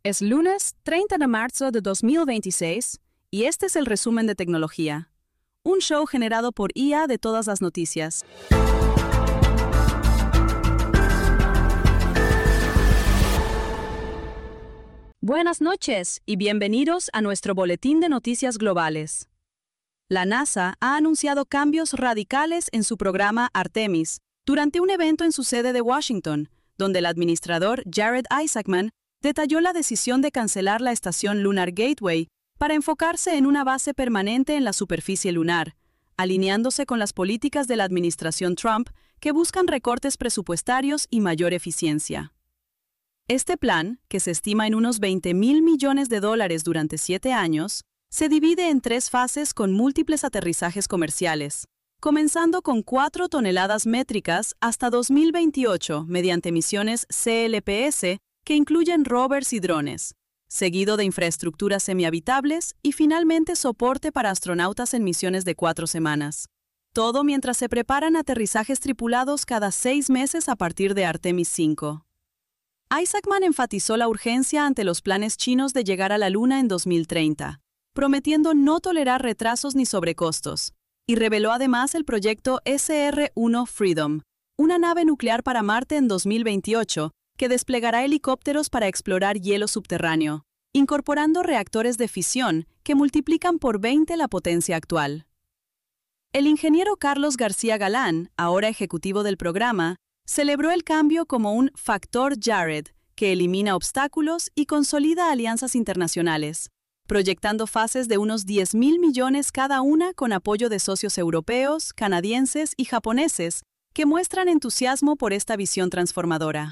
Es lunes 30 de marzo de 2026 y este es el resumen de tecnología. Un show generado por IA de todas las noticias. Buenas noches y bienvenidos a nuestro boletín de noticias globales. La NASA ha anunciado cambios radicales en su programa Artemis durante un evento en su sede de Washington, donde el administrador Jared Isaacman detalló la decisión de cancelar la estación Lunar Gateway para enfocarse en una base permanente en la superficie lunar, alineándose con las políticas de la administración Trump que buscan recortes presupuestarios y mayor eficiencia. Este plan, que se estima en unos $20 mil millones durante 7 años, se divide en 3 fases con múltiples aterrizajes comerciales, comenzando con 4 toneladas métricas hasta 2028 mediante misiones CLPS que incluyen rovers y drones, seguido de infraestructuras semihabitables y finalmente soporte para astronautas en misiones de 4 semanas. Todo mientras se preparan aterrizajes tripulados cada 6 meses a partir de Artemis 5. Isaacman enfatizó la urgencia ante los planes chinos de llegar a la Luna en 2030, prometiendo no tolerar retrasos ni sobrecostos, y reveló además el proyecto SR-1 Freedom, una nave nuclear para Marte en 2028, que desplegará helicópteros para explorar hielo subterráneo, incorporando reactores de fisión que multiplican por 20 la potencia actual. El ingeniero Carlos García Galán, ahora ejecutivo del programa, celebró el cambio como un factor Jared, que elimina obstáculos y consolida alianzas internacionales, proyectando fases de unos $10 mil millones cada una con apoyo de socios europeos, canadienses y japoneses que muestran entusiasmo por esta visión transformadora.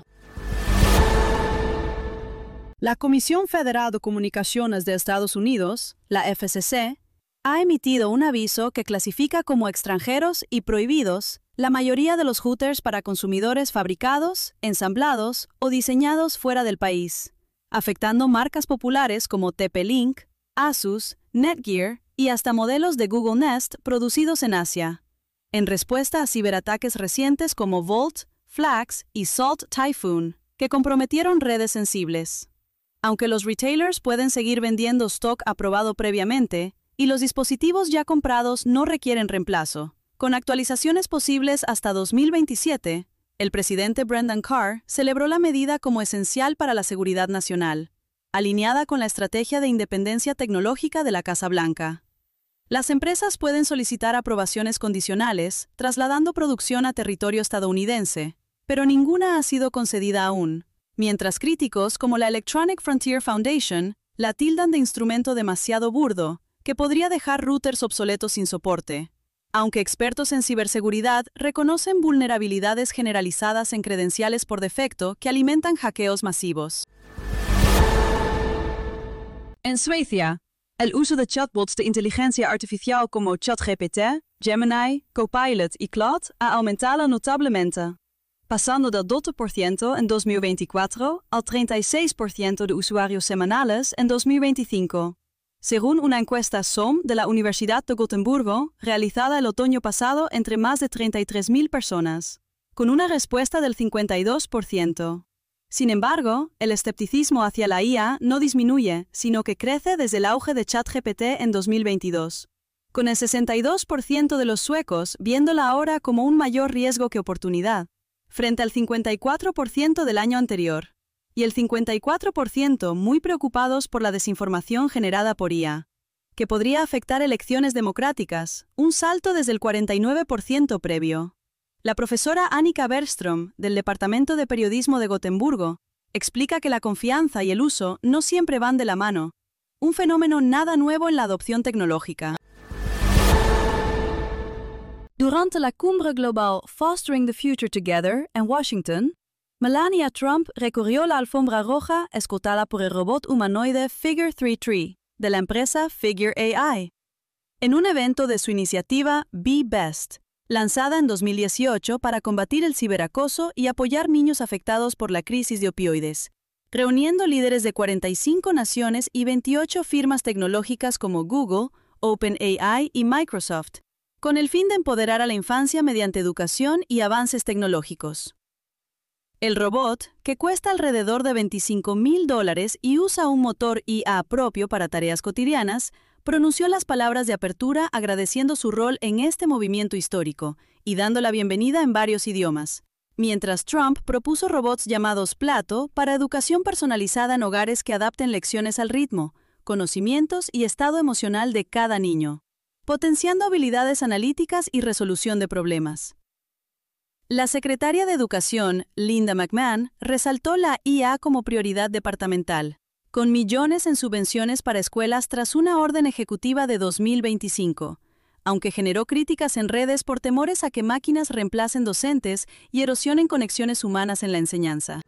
La Comisión Federal de Comunicaciones de Estados Unidos, la FCC, ha emitido un aviso que clasifica como extranjeros y prohibidos la mayoría de los routers para consumidores fabricados, ensamblados o diseñados fuera del país, afectando marcas populares como TP-Link, Asus, Netgear y hasta modelos de Google Nest producidos en Asia, en respuesta a ciberataques recientes como Volt, Flax y Salt Typhoon, que comprometieron redes sensibles. Aunque los retailers pueden seguir vendiendo stock aprobado previamente y los dispositivos ya comprados no requieren reemplazo, con actualizaciones posibles hasta 2027, el presidente Brendan Carr celebró la medida como esencial para la seguridad nacional, alineada con la estrategia de independencia tecnológica de la Casa Blanca. Las empresas pueden solicitar aprobaciones condicionales, trasladando producción a territorio estadounidense, pero ninguna ha sido concedida aún, mientras críticos como la Electronic Frontier Foundation la tildan de instrumento demasiado burdo que podría dejar routers obsoletos sin soporte, aunque expertos en ciberseguridad reconocen vulnerabilidades generalizadas en credenciales por defecto que alimentan hackeos masivos. En Suecia, el uso de chatbots de inteligencia artificial como ChatGPT, Gemini, Copilot y Claude ha aumentado notablemente, pasando del 12% en 2024 al 36% de usuarios semanales en 2025, según una encuesta SOM de la Universidad de Gotemburgo realizada el otoño pasado entre más de 33.000 personas, con una respuesta del 52%. Sin embargo, el escepticismo hacia la IA no disminuye, sino que crece desde el auge de ChatGPT en 2022, con el 62% de los suecos viéndola ahora como un mayor riesgo que oportunidad, frente al 54% del año anterior, y el 54% muy preocupados por la desinformación generada por IA, que podría afectar elecciones democráticas, un salto desde el 49% previo. La profesora Annika Bergström, del Departamento de Periodismo de Gotemburgo, explica que la confianza y el uso no siempre van de la mano, un fenómeno nada nuevo en la adopción tecnológica. Durante la cumbre global Fostering the Future Together en Washington, Melania Trump recorrió la alfombra roja escoltada por el robot humanoide Figure 3 de la empresa Figure AI, en un evento de su iniciativa Be Best, lanzada en 2018 para combatir el ciberacoso y apoyar niños afectados por la crisis de opioides, reuniendo líderes de 45 naciones y 28 firmas tecnológicas como Google, OpenAI y Microsoft, con el fin de empoderar a la infancia mediante educación y avances tecnológicos. El robot, que cuesta alrededor de $25,000 y usa un motor IA propio para tareas cotidianas, pronunció las palabras de apertura agradeciendo su rol en este movimiento histórico y dando la bienvenida en varios idiomas. Mientras Trump propuso robots llamados Plato para educación personalizada en hogares que adapten lecciones al ritmo, conocimientos y estado emocional de cada niño, potenciando habilidades analíticas y resolución de problemas. La secretaria de Educación, Linda McMahon, resaltó la IA como prioridad departamental, con millones en subvenciones para escuelas tras una orden ejecutiva de 2025, aunque generó críticas en redes por temores a que máquinas reemplacen docentes y erosionen conexiones humanas en la enseñanza.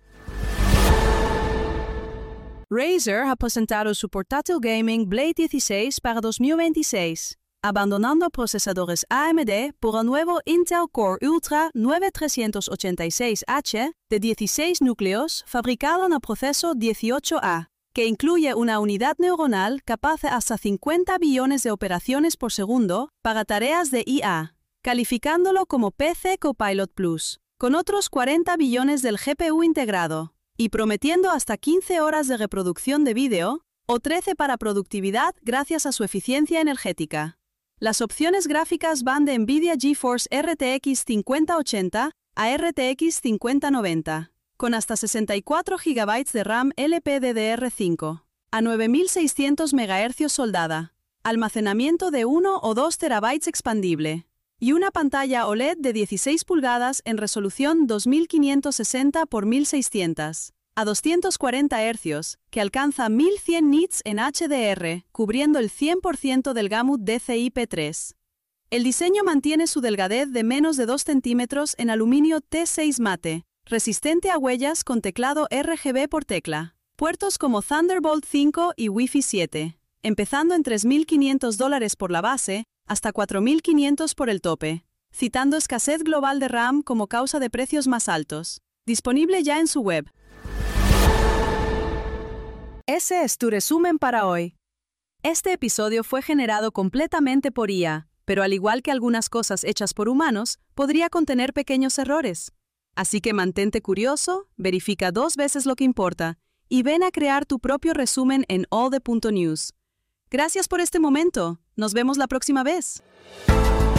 Razer ha presentado su portátil gaming Blade 16 para 2026. Abandonando procesadores AMD por el nuevo Intel Core Ultra 9386H de 16 núcleos fabricado en el proceso 18A, que incluye una unidad neuronal capaz de hasta 50 billones de operaciones por segundo para tareas de IA, calificándolo como PC Copilot Plus, con otros 40 billones del GPU integrado, y prometiendo hasta 15 horas de reproducción de vídeo o 13 para productividad gracias a su eficiencia energética. Las opciones gráficas van de NVIDIA GeForce RTX 5080 a RTX 5090, con hasta 64 GB de RAM LPDDR5, a 9600 MHz soldada, almacenamiento de 1 o 2 TB expandible, y una pantalla OLED de 16 pulgadas en resolución 2560 x 1600. A 240 Hz, que alcanza 1100 nits en HDR, cubriendo el 100% del gamut DCI-P3. El diseño mantiene su delgadez de menos de 2 centímetros en aluminio T6 mate, resistente a huellas con teclado RGB por tecla, puertos como Thunderbolt 5 y Wi-Fi 7, empezando en $3,500 por la base hasta $4,500 por el tope, citando escasez global de RAM como causa de precios más altos. Disponible ya en su web. Ese es tu resumen para hoy. Este episodio fue generado completamente por IA, pero al igual que algunas cosas hechas por humanos, podría contener pequeños errores. Así que mantente curioso, verifica 2 veces lo que importa, y ven a crear tu propio resumen en allthe.news. Gracias por este momento. Nos vemos la próxima vez.